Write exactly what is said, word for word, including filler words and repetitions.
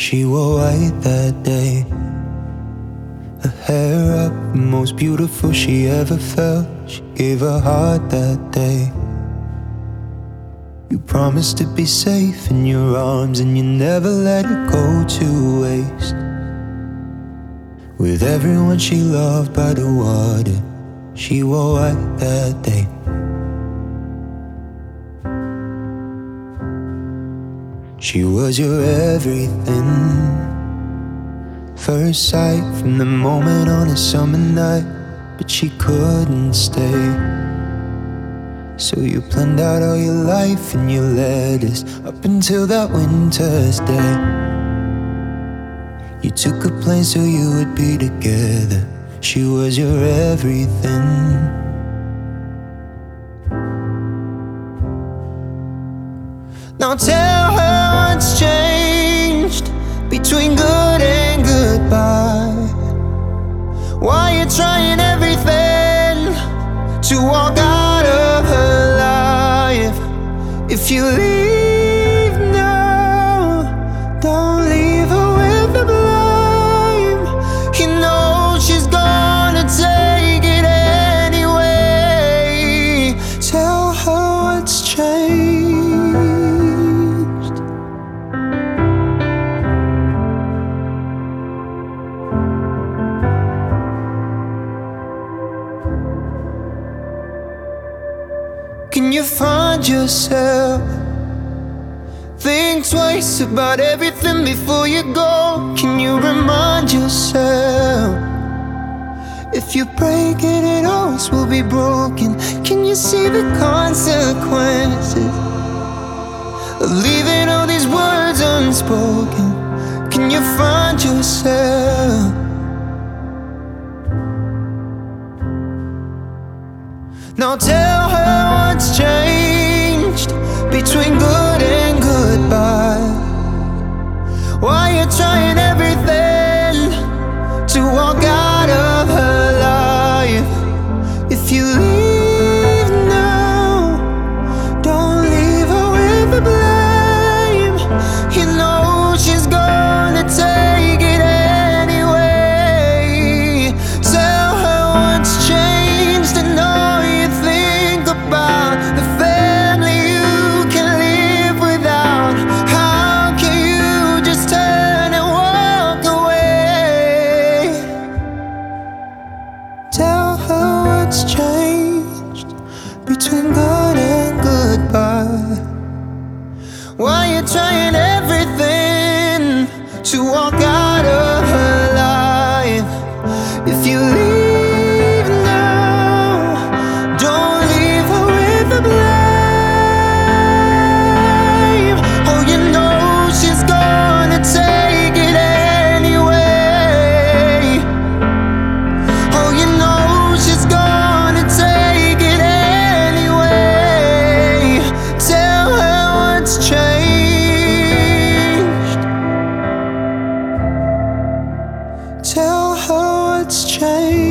She wore white that day, her hair up, the most beautiful she ever felt. She gave her heart that day. You promised to be safe in your arms, and you never let it go to waste. With everyone she loved by the water, she wore white that day. She was your everything. First sight from the moment on a summer night, but she couldn't stay. So you planned out all your life and you led us up until that winter's day. You took a plane so you would be together. She was your everything. Now tell her what's changed between good and goodbye. Why you trying everything to walk out of her life? If you leave now, don't leave her with the blame. You know she's gonna take it anyway. Tell her what's changed. Can you find yourself? Think twice about everything before you go. Can you remind yourself? If you break it, it always will be broken. Can you see the consequences of leaving all these words unspoken? Can you find yourself? Now tell her what's changed between good and goodbye. Why you trying everything to walk out of her life? If you leave now, don't leave her with the blame. You know she's gonna take it anyway. Tell her what's changed and know you think about the family you can live without. How can you just turn and walk away? Tell her what's changed between good and goodbye. Why you trying everything to walk out of her life? If you leave now, don't leave her with the blame. Oh, you know she's gonna take it anyway. Oh, you know she's gonna take it anyway. Tell her what's changed. Tell her what's changed.